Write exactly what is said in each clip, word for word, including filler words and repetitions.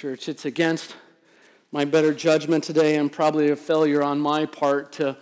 church. It's against my better judgment today and probably a failure on my part to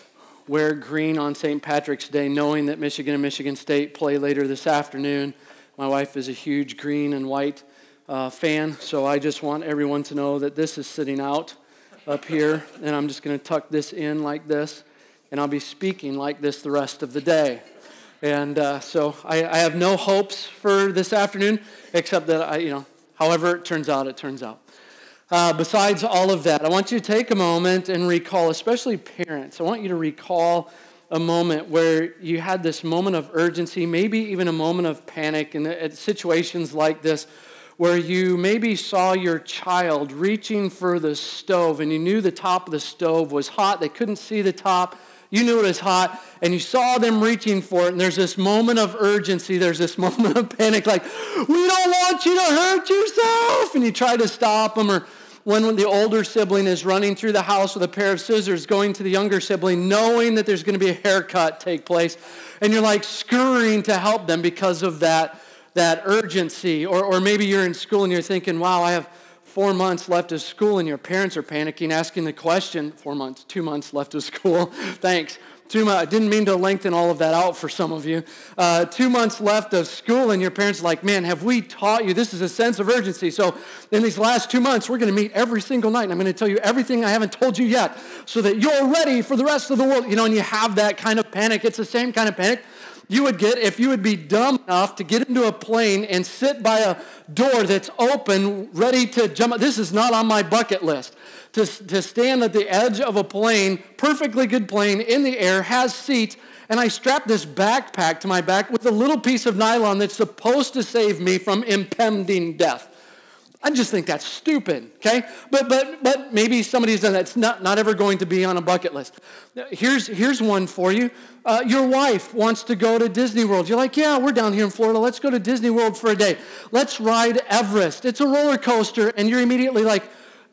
wear green on Saint Patrick's Day, knowing that Michigan and Michigan State play later this afternoon. My wife is a huge green and white uh, fan, so I just want everyone to know that this is sitting out up here, and I'm just going to tuck this in like this, and I'll be speaking like this the rest of the day. And uh, so I, I have no hopes for this afternoon, except that, I, you know, however it turns out, it turns out. Uh, besides all of that, I want you to take a moment and recall, especially parents, I want you to recall a moment where you had this moment of urgency, maybe even a moment of panic, and at situations like this, where you maybe saw your child reaching for the stove, and you knew the top of the stove was hot, they couldn't see the top, you knew it was hot, and you saw them reaching for it, and there's this moment of urgency, there's this moment of panic, like, we don't want you to hurt yourself, and you try to stop them, or when the older sibling is running through the house with a pair of scissors, going to the younger sibling, knowing that there's going to be a haircut take place, and you're like scurrying to help them because of that, that urgency. Or, or maybe you're in school and you're thinking, wow, I have four months left of school, and your parents are panicking, asking the question, four months, two months left of school, thanks. Two months, I didn't mean to lengthen all of that out for some of you. Uh, two months left of school, and your parents are like, man, have we taught you? This is a sense of urgency. So in these last two months, we're going to meet every single night, and I'm going to tell you everything I haven't told you yet so that you're ready for the rest of the world. You know, and you have that kind of panic. It's the same kind of panic you would get if you would be dumb enough to get into a plane and sit by a door that's open, ready to jump. This is not on my bucket list. To, to stand at the edge of a plane, perfectly good plane, in the air, has seats, and I strap this backpack to my back with a little piece of nylon that's supposed to save me from impending death. I just think that's stupid, okay? But but but maybe somebody's done that. It's not, not ever going to be on a bucket list. Here's, here's one for you. Uh, your wife wants to go to Disney World. You're like, yeah, we're down here in Florida. Let's go to Disney World for a day. Let's ride Everest. It's a roller coaster, and you're immediately like,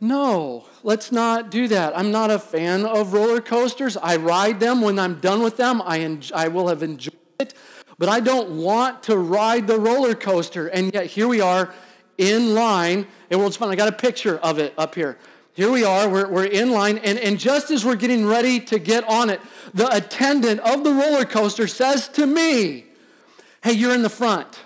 no, let's not do that. I'm not a fan of roller coasters. I ride them. When I'm done with them, I, enjoy, I will have enjoyed it. But I don't want to ride the roller coaster. And yet here we are in line. It was fun. I got a picture of it up here. Here we are. We're, we're in line. And, and just as we're getting ready to get on it, the attendant of the roller coaster says to me, hey, you're in the front.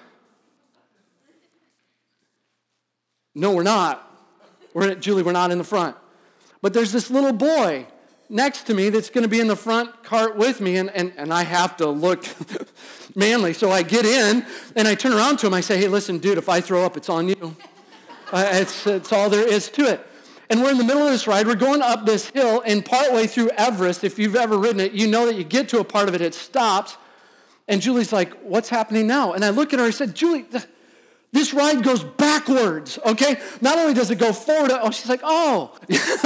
No, we're not. We're in, Julie, we're not in the front. But there's this little boy next to me that's going to be in the front cart with me, and, and, and I have to look manly. So I get in, and I turn around to him. I say, hey, listen, dude, if I throw up, it's on you. uh, it's, it's all there is to it. And we're in the middle of this ride. We're going up this hill, and partway through Everest, if you've ever ridden it, you know that you get to a part of it, it stops. And Julie's like, what's happening now? And I look at her, I said, Julie, th- this ride goes backwards, okay? Not only does it go forward, oh, she's like, oh.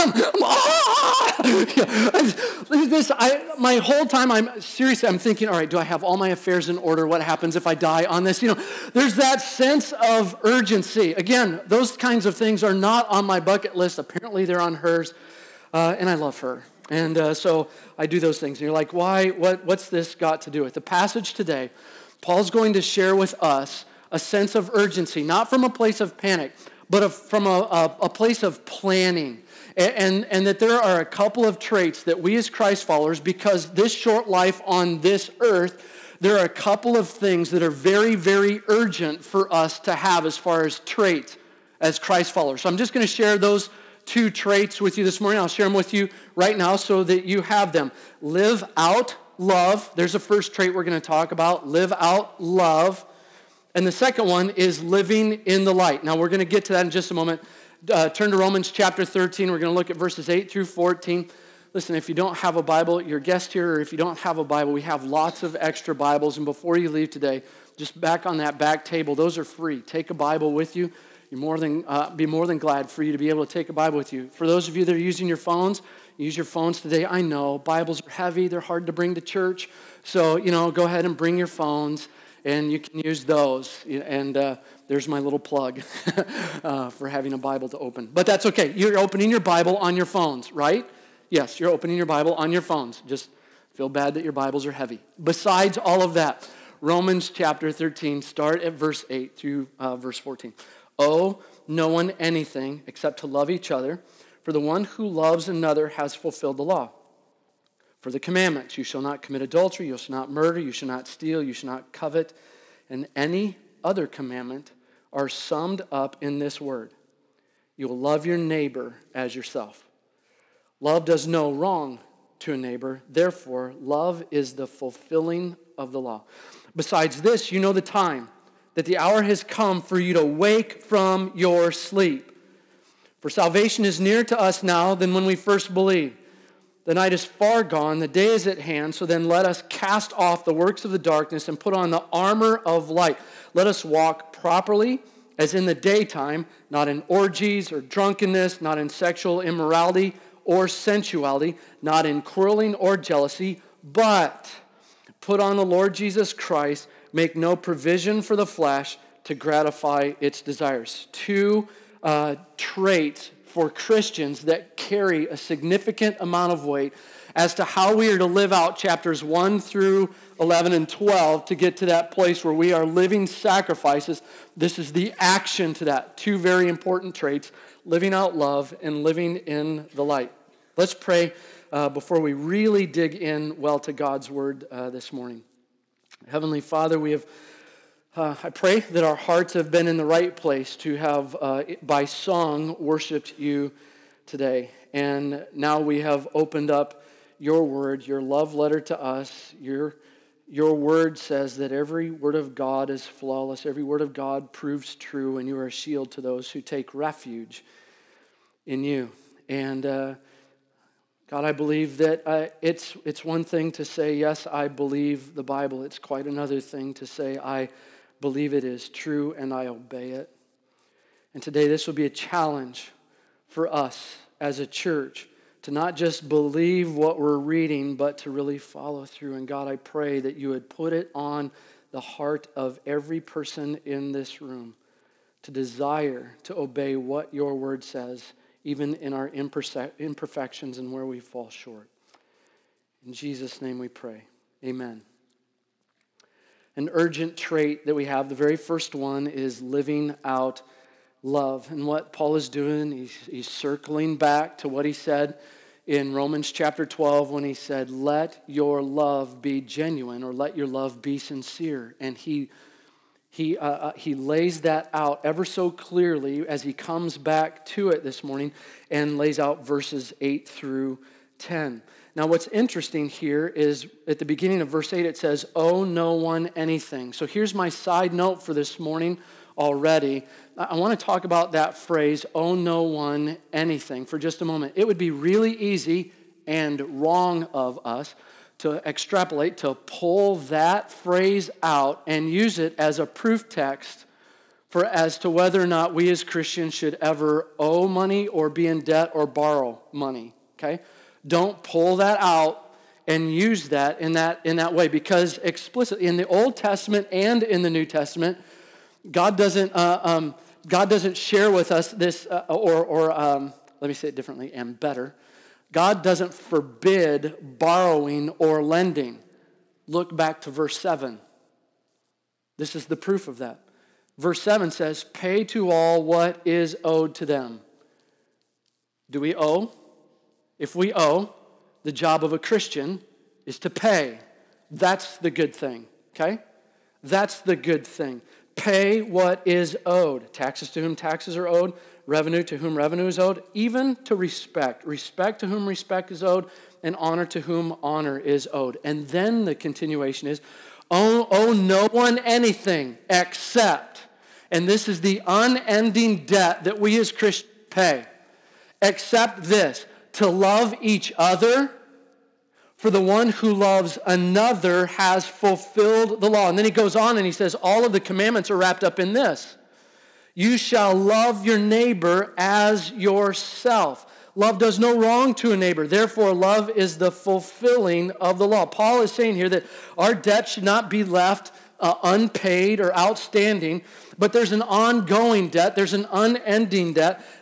this, I, my whole time, I'm seriously, I'm thinking, all right, do I have all my affairs in order? What happens if I die on this? You know, there's that sense of urgency. Again, those kinds of things are not on my bucket list. Apparently, they're on hers, uh, and I love her. And uh, so I do those things. And you're like, why? What? What's this got to do with? The passage today, Paul's going to share with us a sense of urgency, not from a place of panic, but a, from a, a, a place of planning. And, and, and that there are a couple of traits that we as Christ followers, because this short life on this earth, there are a couple of things that are very, very urgent for us to have as far as traits as Christ followers. So I'm just going to share those two traits with you this morning. I'll share them with you right now so that you have them. Live out love. There's a first trait we're going to talk about. Live out love. And the second one is living in the light. Now, we're going to get to that in just a moment. Uh, turn to Romans chapter thirteen. We're going to look at verses eight through fourteen. Listen, if you don't have a Bible, you're a guest here, or if you don't have a Bible, we have lots of extra Bibles. And before you leave today, just back on that back table, those are free. Take a Bible with you. You're more than uh, be more than glad for you to be able to take a Bible with you. For those of you that are using your phones, use your phones today. I know Bibles are heavy. They're hard to bring to church. So, you know, go ahead and bring your phones. And you can use those. And uh, there's my little plug uh, for having a Bible to open. But that's okay. You're opening your Bible on your phones, right? Yes, you're opening your Bible on your phones. Just feel bad that your Bibles are heavy. Besides all of that, Romans chapter thirteen, start at verse eight through uh, verse fourteen. Oh, no one anything except to love each other, for the one who loves another has fulfilled the law. For the commandments, you shall not commit adultery, you shall not murder, you shall not steal, you shall not covet, and any other commandment are summed up in this word: you will love your neighbor as yourself. Love does no wrong to a neighbor, therefore love is the fulfilling of the law. Besides this, you know the time, that the hour has come for you to wake from your sleep. For salvation is nearer to us now than when we first believed. The night is far gone, the day is at hand, so then let us cast off the works of the darkness and put on the armor of light. Let us walk properly as in the daytime, not in orgies or drunkenness, not in sexual immorality or sensuality, not in quarreling or jealousy, but put on the Lord Jesus Christ, make no provision for the flesh to gratify its desires. Two uh, traits for Christians that carry a significant amount of weight as to how we are to live out chapters one through eleven and twelve to get to that place where we are living sacrifices. This is the action to that. Two very important traits: living out love and living in the light. Let's pray uh, before we really dig in well to God's word uh, this morning. Heavenly Father, we have Uh, I pray that our hearts have been in the right place to have, uh, by song, worshiped you today. And now we have opened up your word, your love letter to us. Your, your word says that every word of God is flawless. Every word of God proves true, and you are a shield to those who take refuge in you. And uh, God, I believe that uh, it's, it's one thing to say, yes, I believe the Bible. It's quite another thing to say, I believe it is true and I obey it. And today this will be a challenge for us as a church to not just believe what we're reading, but to really follow through. And God, I pray that you would put it on the heart of every person in this room to desire to obey what your word says, even in our imperfections and where we fall short. In Jesus' name we pray. Amen. An urgent trait that we have, the very first one, is living out love. And what Paul is doing, he's, he's circling back to what he said in Romans chapter twelve when he said, let your love be genuine, or let your love be sincere. And he, he, uh, he lays that out ever so clearly as he comes back to it this morning and lays out verses eight through ten. Now, what's interesting here is at the beginning of verse eight, it says, owe no one anything. So here's my side note for this morning already. I want to talk about that phrase, owe no one anything, for just a moment. It would be really easy and wrong of us to extrapolate, to pull that phrase out and use it as a proof text for as to whether or not we as Christians should ever owe money or be in debt or borrow money, okay? Don't pull that out and use that in that in that way, because explicitly in the Old Testament and in the New Testament, God doesn't uh, um, God doesn't share with us this, uh, or or um, let me say it differently and better. God doesn't forbid borrowing or lending. Look back to verse seven. This is the proof of that. Verse seven says, "Pay to all what is owed to them." Do we owe? If we owe, the job of a Christian is to pay. That's the good thing, okay? That's the good thing. Pay what is owed. Taxes to whom taxes are owed, revenue to whom revenue is owed, even to respect. Respect to whom respect is owed, and honor to whom honor is owed. And then the continuation is, owe, owe no one anything except, and this is the unending debt that we as Christians pay, except this, to love each other, for the one who loves another has fulfilled the law. And then he goes on and he says, all of the commandments are wrapped up in this. You shall love your neighbor as yourself. Love does no wrong to a neighbor. Therefore, love is the fulfilling of the law. Paul is saying here that our debt should not be left uh, unpaid or outstanding, but there's an ongoing debt. There's an unending debt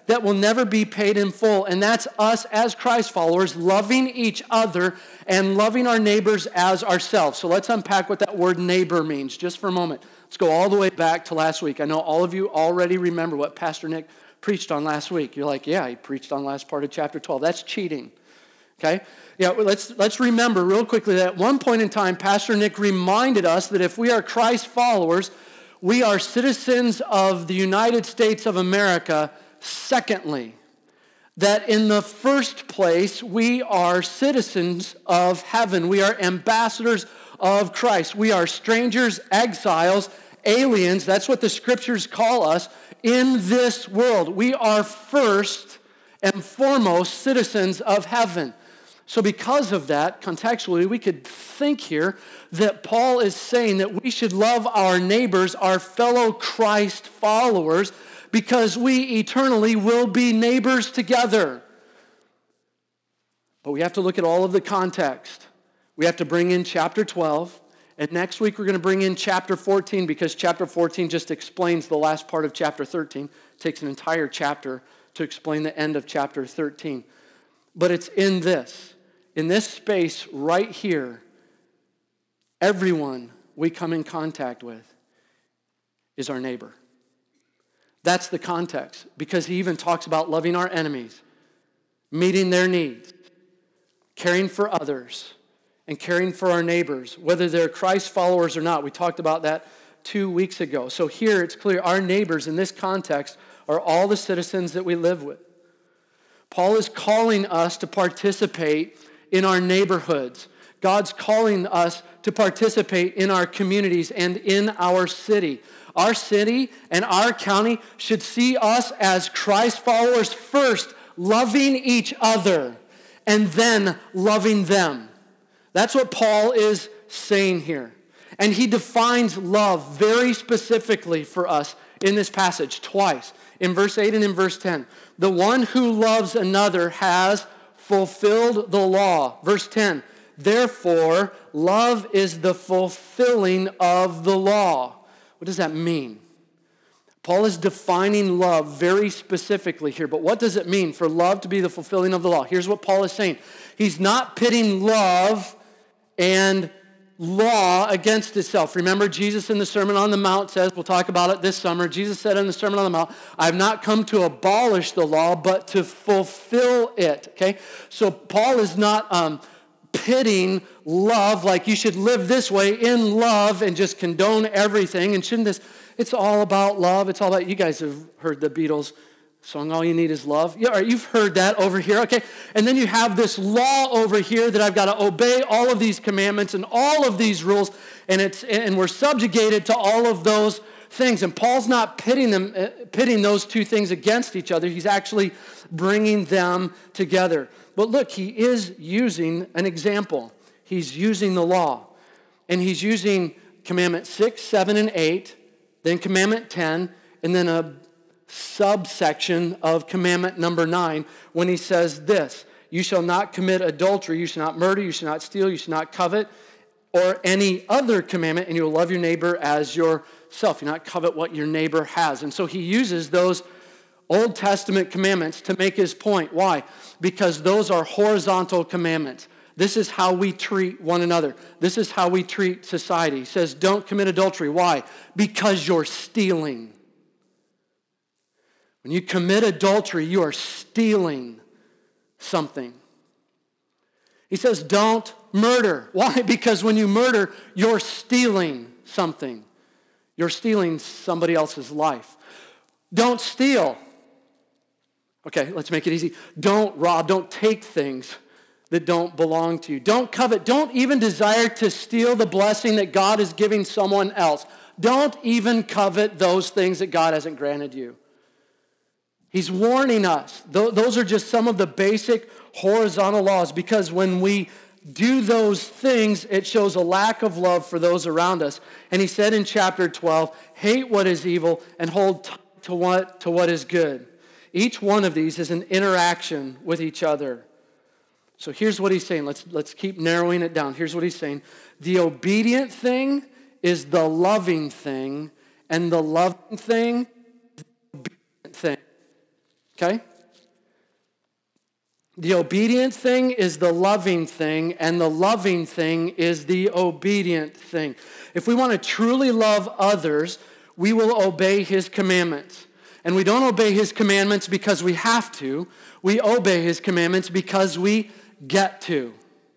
that will never be paid in full, and that's us as Christ followers loving each other and loving our neighbors as ourselves. So let's unpack what that word neighbor means just for a moment. Let's go all the way back to last week. I know all of you already remember what Pastor Nick preached on last week. You're like, yeah, he preached on last part of chapter twelve. That's cheating. Okay? Yeah, well, let's let's remember real quickly that at one point in time, Pastor Nick reminded us that if we are Christ followers, we are citizens of the United States of America. Secondly, that in the first place, we are citizens of heaven. We are ambassadors of Christ. We are strangers, exiles, aliens. That's what the scriptures call us in this world. We are first and foremost citizens of heaven. So because of that, contextually, we could think here that Paul is saying that we should love our neighbors, our fellow Christ followers, because we eternally will be neighbors together. But we have to look at all of the context. We have to bring in chapter twelve, and next week we're going to bring in chapter fourteen, because chapter fourteen just explains the last part of chapter thirteen. It takes an entire chapter to explain the end of chapter thirteen. But it's in this. In this space right here, everyone we come in contact with is our neighbor. That's the context, because he even talks about loving our enemies, meeting their needs, caring for others, and caring for our neighbors, whether they're Christ followers or not. We talked about that two weeks ago. So here it's clear our neighbors in this context are all the citizens that we live with. Paul is calling us to participate in our neighborhoods. God's calling us to participate in our communities and in our city. Our city and our county should see us as Christ followers first, loving each other, and then loving them. That's what Paul is saying here. And he defines love very specifically for us in this passage twice, in verse eight and in verse ten. The one who loves another has fulfilled the law. Verse ten, therefore, love is the fulfilling of the law. What does that mean? Paul is defining love very specifically here, but what does it mean for love to be the fulfilling of the law? Here's what Paul is saying. He's not pitting love and law against itself. Remember, Jesus in the Sermon on the Mount says, we'll talk about it this summer, Jesus said in the Sermon on the Mount, I have not come to abolish the law, but to fulfill it. Okay? So Paul is not um, pitting love like you should live this way in love and just condone everything. And shouldn't this, it's all about love. It's all about, you guys have heard the Beatles song, All You Need Is Love. Yeah, you've heard that over here, okay? And then you have this law over here that I've got to obey all of these commandments and all of these rules, and it's and we're subjugated to all of those things. And Paul's not pitting them, uh, pitting those two things against each other. He's actually bringing them together. But look, he is using an example. He's using the law, and he's using commandment six, seven, and eight, then commandment ten, and then a subsection of commandment number nine when he says this, you shall not commit adultery, you shall not murder, you shall not steal, you shall not covet, or any other commandment, and you'll love your neighbor as yourself. You not covet what your neighbor has. And so he uses those Old Testament commandments to make his point. Why? Because those are horizontal commandments. This is how we treat one another. This is how we treat society. He says, don't commit adultery. Why? Because you're stealing. When you commit adultery, you are stealing something. He says, don't murder. Why? Because when you murder, you're stealing something. You're stealing somebody else's life. Don't steal. Okay, let's make it easy. Don't rob. Don't take things that don't belong to you. Don't covet. Don't even desire to steal the blessing that God is giving someone else. Don't even covet those things that God hasn't granted you. He's warning us. Those are just some of the basic horizontal laws, because when we do those things, it shows a lack of love for those around us. And he said in chapter twelve, hate what is evil and hold tight to what, to what is good. Each one of these is an interaction with each other. So here's what he's saying. Let's, let's keep narrowing it down. Here's what he's saying. The obedient thing is the loving thing, and the loving thing is the obedient thing. Okay? The obedient thing is the loving thing, and the loving thing is the obedient thing. If we want to truly love others, we will obey his commandments. And we don't obey his commandments because we have to. We obey his commandments because we get to.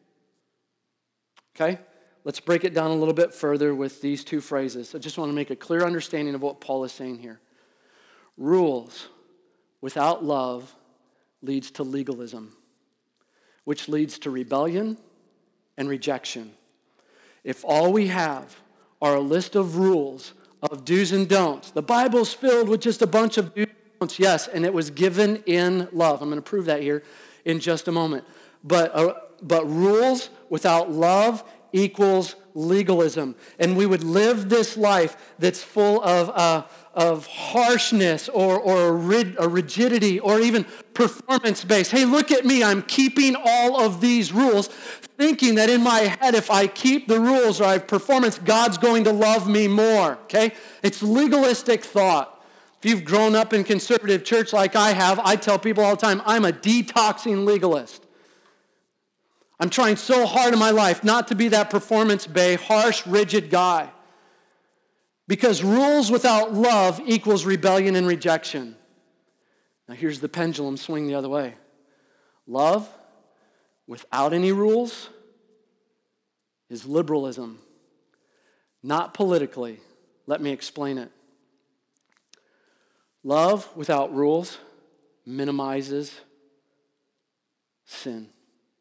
Okay? Let's break it down a little bit further with these two phrases. I just want to make a clear understanding of what Paul is saying here. Rules without love leads to legalism, which leads to rebellion and rejection. If all we have are a list of rules, of do's and don'ts, the Bible's filled with just a bunch of do's and don'ts, yes, and it was given in love. I'm going to prove that here in just a moment. But, uh, but rules without love equals legalism. And we would live this life that's full of uh, of harshness or, or a, rid, a rigidity or even performance-based. Hey, look at me. I'm keeping all of these rules, thinking that in my head, if I keep the rules or I have performance, God's going to love me more. Okay? It's legalistic thought. If you've grown up in conservative church like I have, I tell people all the time, I'm a detoxing legalist. I'm trying so hard in my life not to be that performance-based, harsh, rigid guy. Because rules without love equals rebellion and rejection. Now here's the pendulum swing the other way. Love without any rules is liberalism. Not politically. Let me explain it. Love without rules minimizes sin.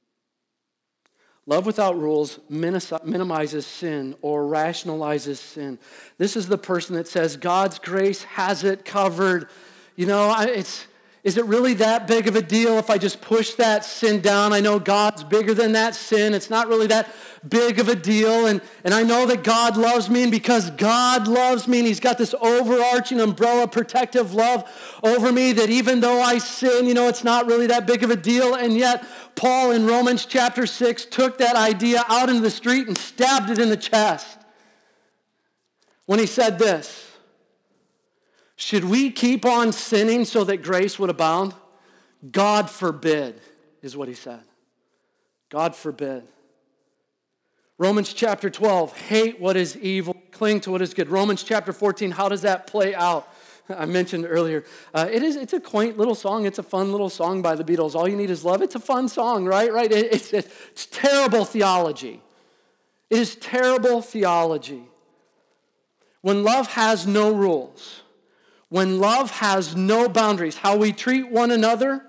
Love without rules minimizes sin or rationalizes sin. This is the person that says, God's grace has it covered. You know, it's, is it really that big of a deal if I just push that sin down? I know God's bigger than that sin. It's not really that big of a deal. And, and I know that God loves me, and because God loves me, and he's got this overarching umbrella protective love over me, that even though I sin, you know, it's not really that big of a deal. And yet, Paul in Romans chapter six took that idea out into the street and stabbed it in the chest when he said this. Should we keep on sinning so that grace would abound? God forbid, is what he said. God forbid. Romans chapter twelve, hate what is evil, cling to what is good. Romans chapter fourteen, how does that play out? I mentioned earlier. Uh, it is, it's a quaint little song. It's a fun little song by the Beatles. All you need is love. It's a fun song, right? Right? It, it's, it's terrible theology. It is terrible theology. When love has no rules, when love has no boundaries, how we treat one another,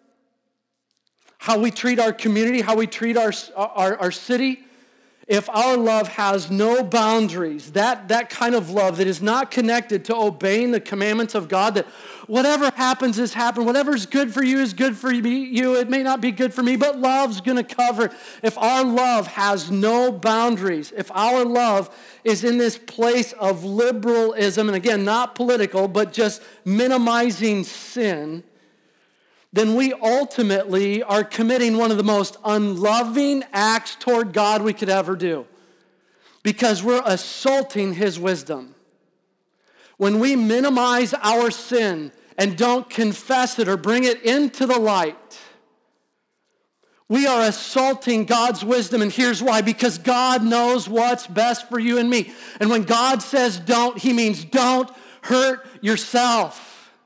how we treat our community, how we treat our, our, our city, if our love has no boundaries, that, that kind of love that is not connected to obeying the commandments of God, that whatever happens is happened, whatever's good for you is good for you, it may not be good for me, but love's going to cover. If our love has no boundaries, if our love is in this place of liberalism, and again, not political, but just minimizing sin, then we ultimately are committing one of the most unloving acts toward God we could ever do, because we're assaulting his wisdom. When we minimize our sin and don't confess it or bring it into the light, we are assaulting God's wisdom, and here's why. Because God knows what's best for you and me. And when God says don't, he means don't hurt yourself.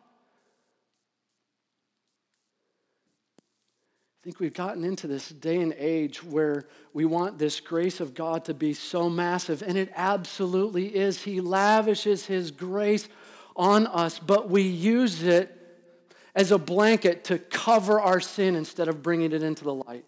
I think we've gotten into this day and age where we want this grace of God to be so massive, and it absolutely is. He lavishes his grace on us, but we use it as a blanket to cover our sin instead of bringing it into the light.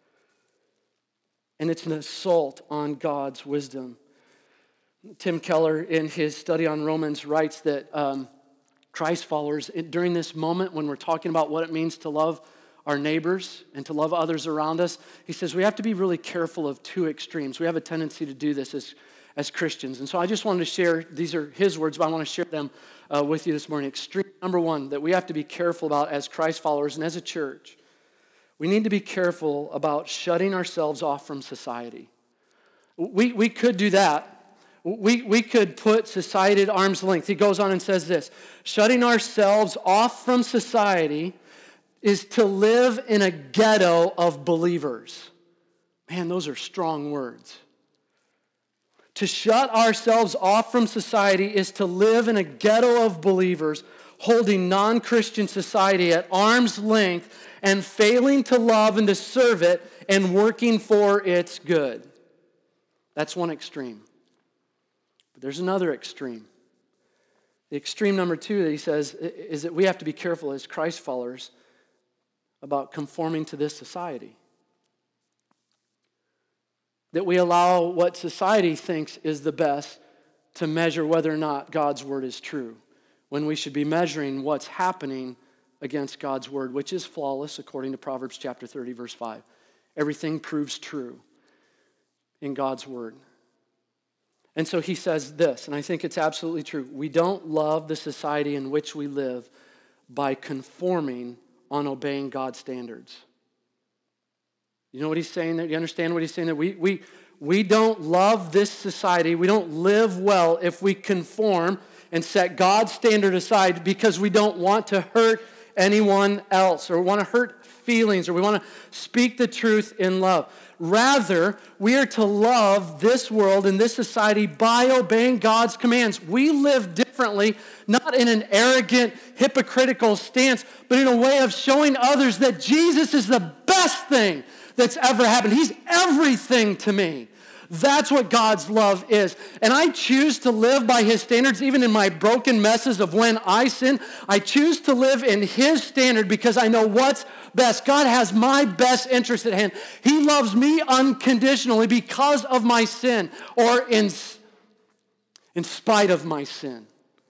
And it's an assault on God's wisdom. Tim Keller, in his study on Romans, writes that um, Christ followers, during this moment when we're talking about what it means to love our neighbors and to love others around us, he says we have to be really careful of two extremes. We have a tendency to do this as, as Christians. And so I just wanted to share, these are his words, but I want to share them uh, with you this morning. Extreme number one that we have to be careful about as Christ followers and as a church. We need to be careful about shutting ourselves off from society. We, we could do that, We, we could put society at arm's length. He goes on and says this, shutting ourselves off from society is to live in a ghetto of believers. Man, those are strong words. To shut ourselves off from society is to live in a ghetto of believers, holding non-Christian society at arm's length and failing to love and to serve it and working for its good. That's one extreme. But there's another extreme. The extreme number two that he says is that we have to be careful as Christ followers about conforming to this society. That we allow what society thinks is the best to measure whether or not God's word is true, when we should be measuring what's happening against God's word, which is flawless according to Proverbs chapter thirty, verse five. Everything proves true in God's word. And so he says this, and I think it's absolutely true. We don't love the society in which we live by conforming on obeying God's standards. You know what he's saying there? You understand what he's saying there? We, we, we don't love this society. We don't live well if we conform and set God's standard aside because we don't want to hurt anyone else or want to hurt feelings or we want to speak the truth in love. Rather, we are to love this world and this society by obeying God's commands. We live differently, not in an arrogant, hypocritical stance, but in a way of showing others that Jesus is the best thing that's ever happened. He's everything to me. That's what God's love is. And I choose to live by his standards, even in my broken messes of when I sin. I choose to live in his standard because I know what's best. God has my best interest at hand. He loves me unconditionally because of my sin or in, in spite of my sin.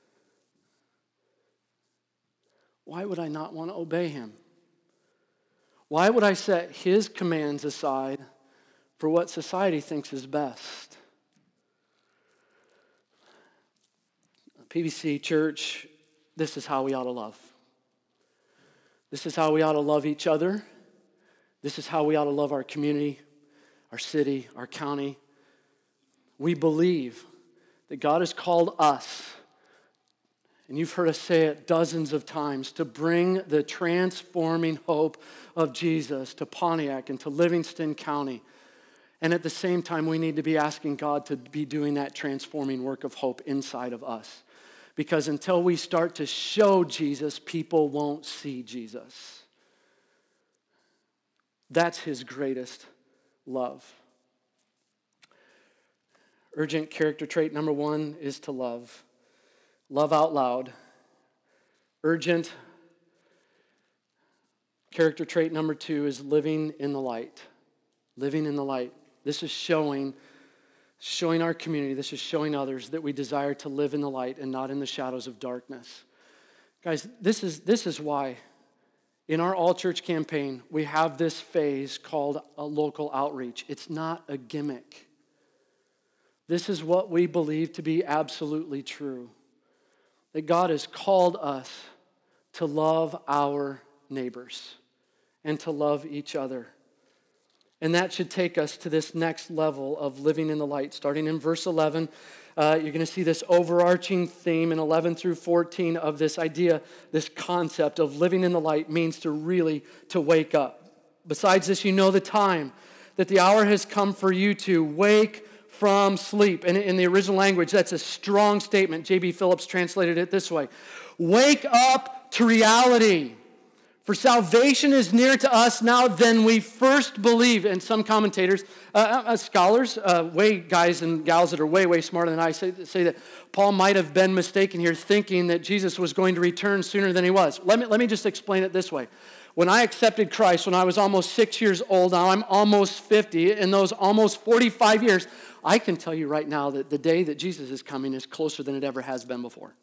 Why would I not want to obey him? Why would I set his commands aside for what society thinks is best? P B C Church, this is how we ought to love. This is how we ought to love each other. This is how we ought to love our community, our city, our county. We believe that God has called us, and you've heard us say it dozens of times, to bring the transforming hope of Jesus to Pontiac and to Livingston County. And at the same time, we need to be asking God to be doing that transforming work of hope inside of us. Because until we start to show Jesus, people won't see Jesus. That's his greatest love. Urgent character trait number one is to love. Love out loud. Urgent character trait number two is living in the light. Living in the light. This is showing, showing our community, this is showing others that we desire to live in the light and not in the shadows of darkness. Guys, this is, this is why in our all-church campaign, we have this phase called a local outreach. It's not a gimmick. This is what we believe to be absolutely true. That God has called us to love our neighbors and to love each other. And that should take us to this next level of living in the light. Starting in verse eleven, uh, you're going to see this overarching theme in eleven through fourteen of this idea, this concept of living in the light means to really to wake up. Besides this, you know the time, that the hour has come for you to wake from sleep. And in the original language, that's a strong statement. J B Phillips translated it this way. Wake up to reality. For salvation is nearer to us now than we first believed. And some commentators, uh, uh, scholars, uh, way guys and gals that are way, way smarter than I say, say that Paul might have been mistaken here thinking that Jesus was going to return sooner than he was. Let me, let me just explain it this way. When I accepted Christ when I was almost six years old, now I'm almost fifty, in those almost forty-five years, I can tell you right now that the day that Jesus is coming is closer than it ever has been before.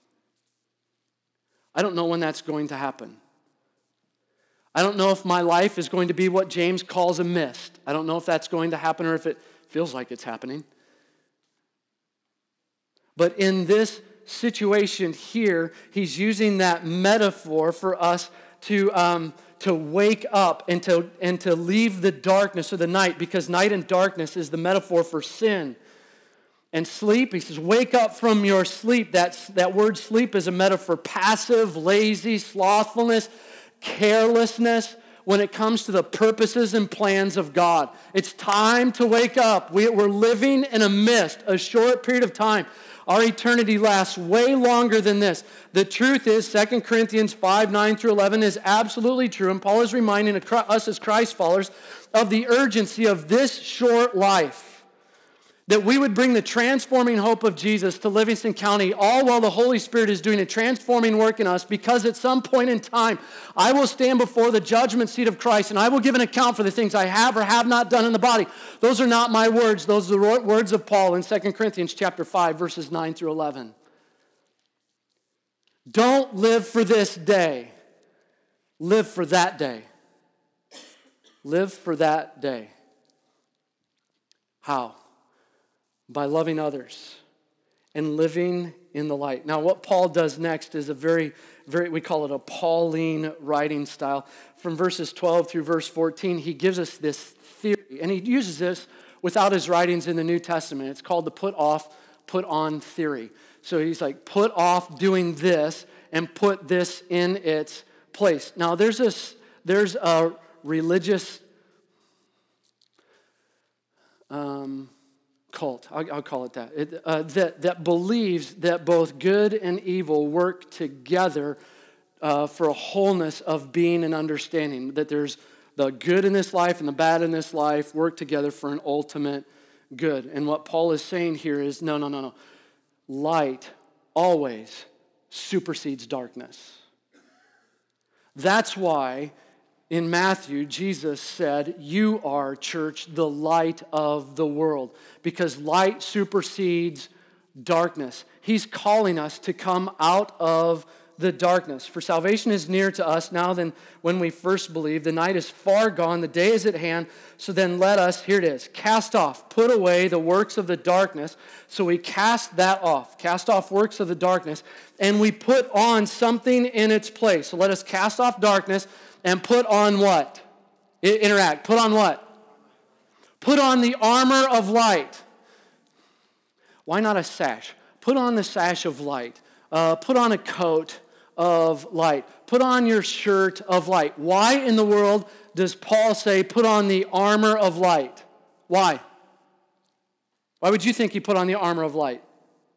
I don't know when that's going to happen. I don't know if my life is going to be what James calls a mist. I don't know if that's going to happen or if it feels like it's happening. But in this situation here, he's using that metaphor for us to, um, to wake up and to, and to leave the darkness or the night, because night and darkness is the metaphor for sin. And sleep, he says, wake up from your sleep. That's, that word sleep is a metaphor, passive, lazy, slothfulness, carelessness when it comes to the purposes and plans of God. It's time to wake up. We, we're living in a mist, a short period of time. Our eternity lasts way longer than this. The truth is, Second Corinthians five, nine through eleven is absolutely true. And Paul is reminding us as Christ followers of the urgency of this short life. That we would bring the transforming hope of Jesus to Livingston County, all while the Holy Spirit is doing a transforming work in us, because at some point in time, I will stand before the judgment seat of Christ, and I will give an account for the things I have or have not done in the body. Those are not my words. Those are the words of Paul in Second Corinthians chapter five, verses nine through eleven. Don't live for this day. Live for that day. Live for that day. How? By loving others and living in the light. Now, what Paul does next is a very, very, we call it a Pauline writing style. From verses twelve through verse fourteen, he gives us this theory, and he uses this without his writings in the New Testament. It's called the put off, put on theory. So he's like, put off doing this and put this in its place. Now, there's this, there's a religious um, cult, I'll, I'll call it that, it, uh, that, that believes that both good and evil work together uh, for a wholeness of being and understanding, that there's the good in this life and the bad in this life work together for an ultimate good. And what Paul is saying here is, no, no, no, no. Light always supersedes darkness. That's why in Matthew, Jesus said, you are, church, the light of the world, because light supersedes darkness. He's calling us to come out of the darkness. For salvation is nearer to us now than when we first believed. The night is far gone, the day is at hand. So then let us, here it is, cast off, put away the works of the darkness. So we cast that off, cast off works of the darkness, and we put on something in its place. So let us cast off darkness and put on what? I- interact. Put on what? Put on the armor of light. Why not a sash? Put on the sash of light. Uh, put on a coat of light. Put on your shirt of light. Why in the world does Paul say put on the armor of light? Why? Why would you think he put on the armor of light?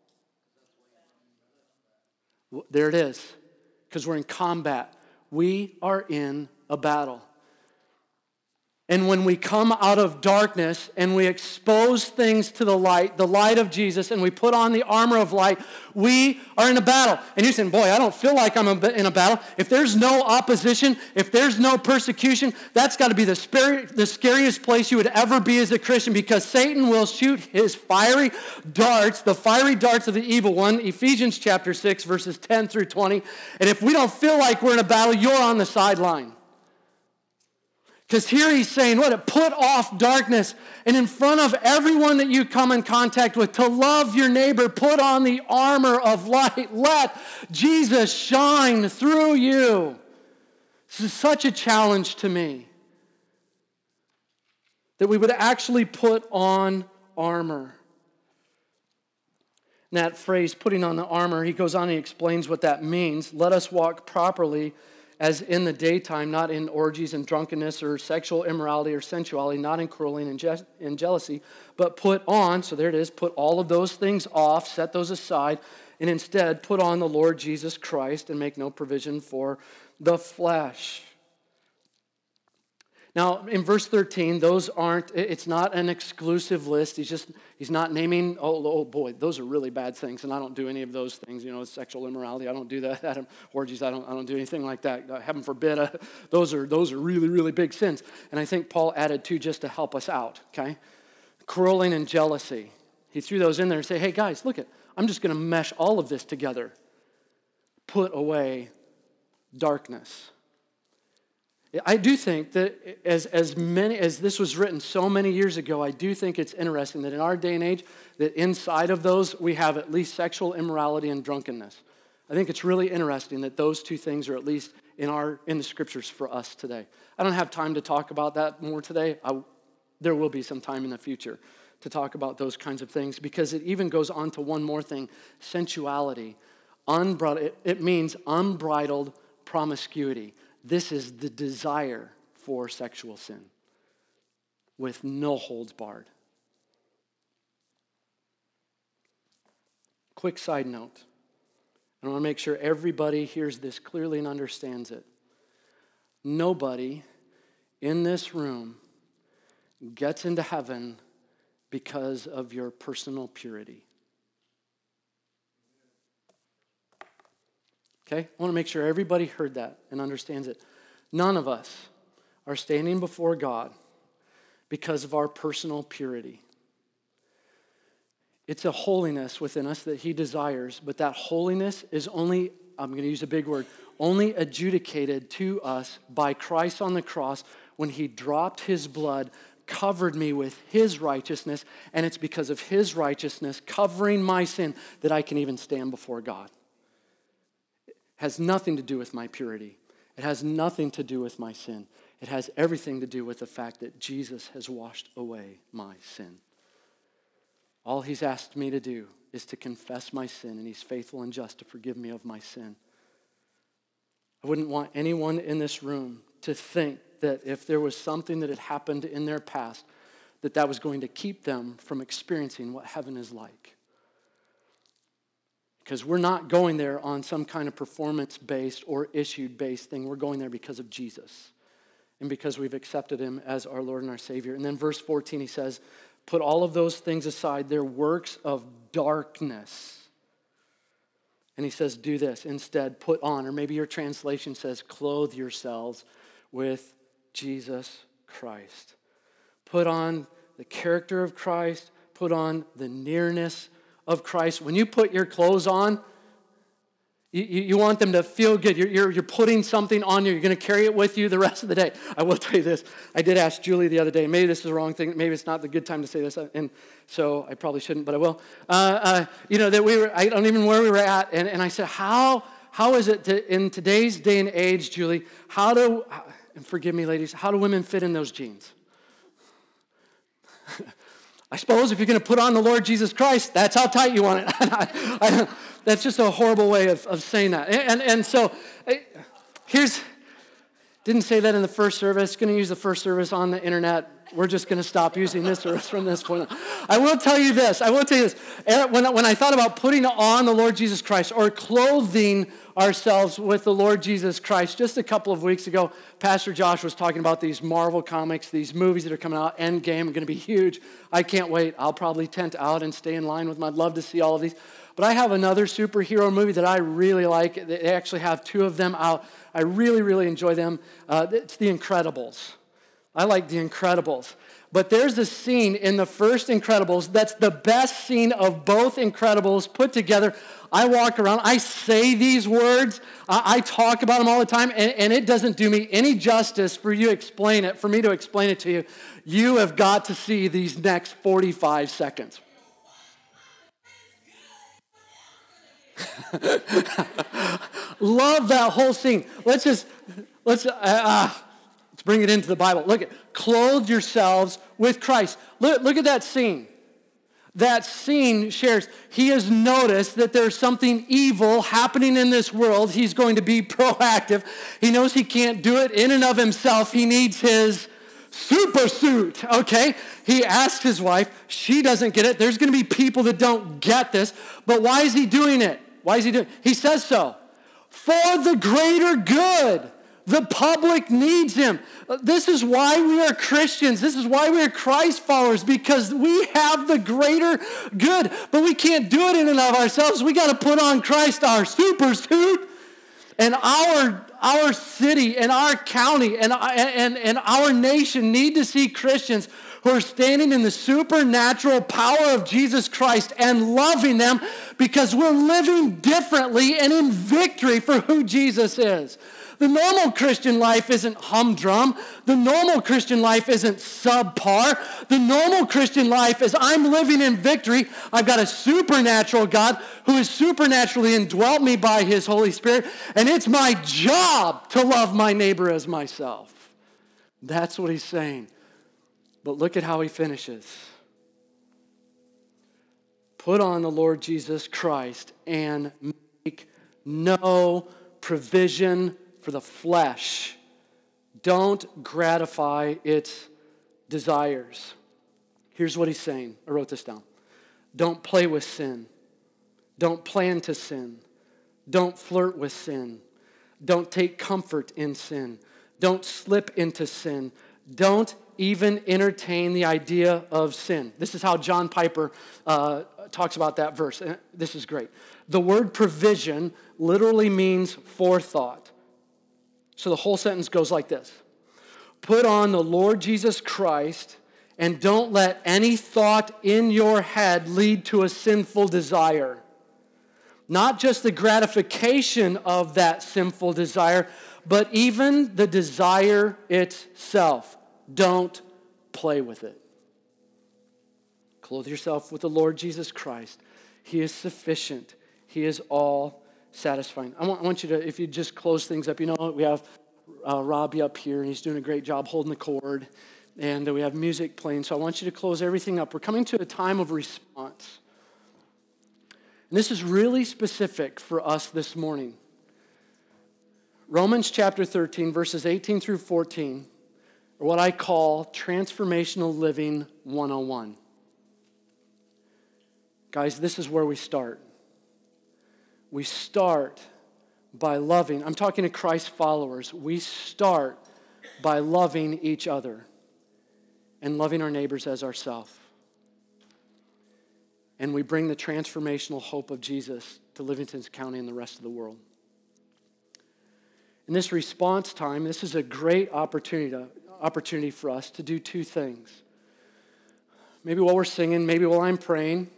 There it is. Because we're in combat. We are in a battle. And when we come out of darkness and we expose things to the light, the light of Jesus, and we put on the armor of light, we are in a battle. And you're saying, boy, I don't feel like I'm in a battle. If there's no opposition, if there's no persecution, that's got to be the, spir- the scariest place you would ever be as a Christian, because Satan will shoot his fiery darts, the fiery darts of the evil one, Ephesians chapter six, verses ten through twenty. And if we don't feel like we're in a battle, you're on the sideline. Because here he's saying, what? Put off darkness. And in front of everyone that you come in contact with, to love your neighbor, put on the armor of light. Let Jesus shine through you. This is such a challenge to me. That we would actually put on armor. And that phrase, putting on the armor, he goes on and he explains what that means. Let us walk properly as in the daytime, not in orgies and drunkenness or sexual immorality or sensuality, not in quarreling and, je- and jealousy, but put on, so there it is, put all of those things off, set those aside, and instead put on the Lord Jesus Christ and make no provision for the flesh. Now, in verse thirteen, those aren't, it's not an exclusive list. He's just, he's not naming, oh, oh boy, those are really bad things, and I don't do any of those things. You know, sexual immorality, I don't do that. Adam, orgies, I don't, I don't do anything like that. Uh, heaven forbid, uh, those are those are really, really big sins. And I think Paul added two just to help us out, okay? Quarreling and jealousy. He threw those in there and said, hey, guys, look at, I'm just going to mesh all of this together. Put away darkness. I do think that as, as many as this was written so many years ago, I do think it's interesting that in our day and age, that inside of those we have at least sexual immorality and drunkenness. I think it's really interesting that those two things are at least in our in the scriptures for us today. I don't have time to talk about that more today. I, there will be some time in the future to talk about those kinds of things because it even goes on to one more thing, sensuality. Unbridled, it, it means unbridled promiscuity. This is the desire for sexual sin with no holds barred. Quick side note. I want to make sure everybody hears this clearly and understands it. Nobody in this room gets into heaven because of your personal purity. Okay? I want to make sure everybody heard that and understands it. None of us are standing before God because of our personal purity. It's a holiness within us that he desires, but that holiness is only, I'm going to use a big word, only adjudicated to us by Christ on the cross when he dropped his blood, covered me with his righteousness, and it's because of his righteousness covering my sin that I can even stand before God. It has nothing to do with my purity. It has nothing to do with my sin. It has everything to do with the fact that Jesus has washed away my sin. All he's asked me to do is to confess my sin, and he's faithful and just to forgive me of my sin. I wouldn't want anyone in this room to think that if there was something that had happened in their past, that that was going to keep them from experiencing what heaven is like. Because we're not going there on some kind of performance-based or issue-based thing. We're going there because of Jesus and because we've accepted him as our Lord and our Savior. And then verse fourteen, he says, put all of those things aside, they're works of darkness. And he says, do this. Instead, put on, or maybe your translation says, clothe yourselves with Jesus Christ. Put on the character of Christ. Put on the nearness of Christ. When you put your clothes on, you, you, you want them to feel good. You're, you're, you're putting something on you. You're going to carry it with you the rest of the day. I will tell you this. I did ask Julie the other day. Maybe this is the wrong thing. Maybe it's not the good time to say this. And so I probably shouldn't, but I will. Uh, uh, you know, that we were, I don't even know where we were at. And, and I said, how, how is it to, in today's day and age, Julie, how do, and forgive me, ladies, how do women fit in those jeans? I suppose if you're going to put on the Lord Jesus Christ, that's how tight you want it. I, I, that's just a horrible way of, of saying that. And, and, and so here's, didn't say that in the first service, going to use the first service on the internet. We're just going to stop using this service from this point on. I will tell you this. I will tell you this. When, when I thought about putting on the Lord Jesus Christ or clothing ourselves with the Lord Jesus Christ, just a couple of weeks ago, Pastor Josh was talking about these Marvel comics, these movies that are coming out, Endgame, are going to be huge. I can't wait. I'll probably tent out and stay in line with them. I'd love to see all of these. But I have another superhero movie that I really like. They actually have two of them out. I really, really enjoy them. Uh, it's The Incredibles. I like The Incredibles. But there's a scene in the first Incredibles that's the best scene of both Incredibles put together. I walk around, I say these words, I, I talk about them all the time, and, and it doesn't do me any justice for you to explain it, for me to explain it to you. You have got to see these next forty-five seconds. Love that whole scene. Let's just, let's, uh, uh, let's bring it into the Bible. Look at, clothe yourselves with Christ. Look, look at that scene. That scene shares, he has noticed that there's something evil happening in this world. He's going to be proactive. He knows he can't do it in and of himself. He needs his super suit, okay? He asks his wife. She doesn't get it. There's going to be people that don't get this. But why is he doing it? Why is he doing it? He says so. For the greater good. The public needs him. This is why we are Christians. This is why we are Christ followers, because we have the greater good. But we can't do it in and of ourselves. We got to put on Christ, our super suit. And our, our city and our county and, and, and our nation need to see Christians who are standing in the supernatural power of Jesus Christ and loving them because we're living differently and in victory for who Jesus is. The normal Christian life isn't humdrum. The normal Christian life isn't subpar. The normal Christian life is I'm living in victory. I've got a supernatural God who has supernaturally indwelt me by his Holy Spirit, and it's my job to love my neighbor as myself. That's what he's saying. But look at how he finishes. Put on the Lord Jesus Christ and make no provision for the flesh. Don't gratify its desires. Here's what he's saying. I wrote this down. Don't play with sin. Don't plan to sin. Don't flirt with sin. Don't take comfort in sin. Don't slip into sin. Don't even entertain the idea of sin. This is how John Piper uh, talks about that verse. This is great. The word provision literally means forethought. So the whole sentence goes like this. Put on the Lord Jesus Christ and don't let any thought in your head lead to a sinful desire. Not just the gratification of that sinful desire, but even the desire itself. Don't play with it. Clothe yourself with the Lord Jesus Christ. He is sufficient. He is all satisfying. I want, I want you to, if you just close things up, you know, we have uh, Robbie up here, and he's doing a great job holding the cord, and uh, we have music playing, so I want you to close everything up. We're coming to a time of response. And this is really specific for us this morning. Romans chapter thirteen, verses eighteen through fourteen, are what I call transformational living one oh one. Guys, this is where we start. We start by loving. I'm talking to Christ followers. We start by loving each other and loving our neighbors as ourselves. And we bring the transformational hope of Jesus to Livingston County and the rest of the world. In this response time, this is a great opportunity, to, opportunity for us to do two things. Maybe while we're singing, maybe while I'm praying,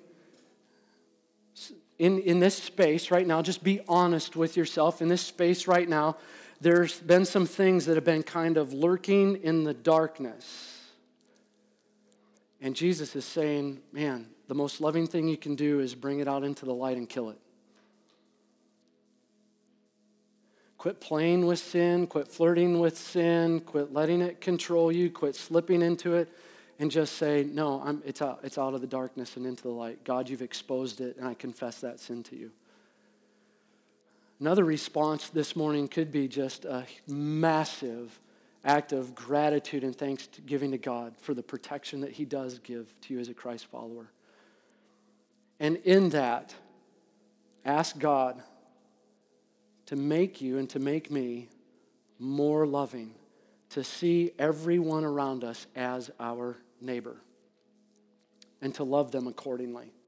in, in this space right now, just be honest with yourself. In this space right now, there's been some things that have been kind of lurking in the darkness. And Jesus is saying, man, the most loving thing you can do is bring it out into the light and kill it. Quit playing with sin, quit flirting with sin, quit letting it control you, quit slipping into it, and just say, no, I'm, it's, out, it's out of the darkness and into the light. God, you've exposed it, and I confess that sin to you. Another response this morning could be just a massive act of gratitude and thanksgiving to God for the protection that he does give to you as a Christ follower. And in that, ask God to make you and to make me more loving, to see everyone around us as our neighbor, and to love them accordingly.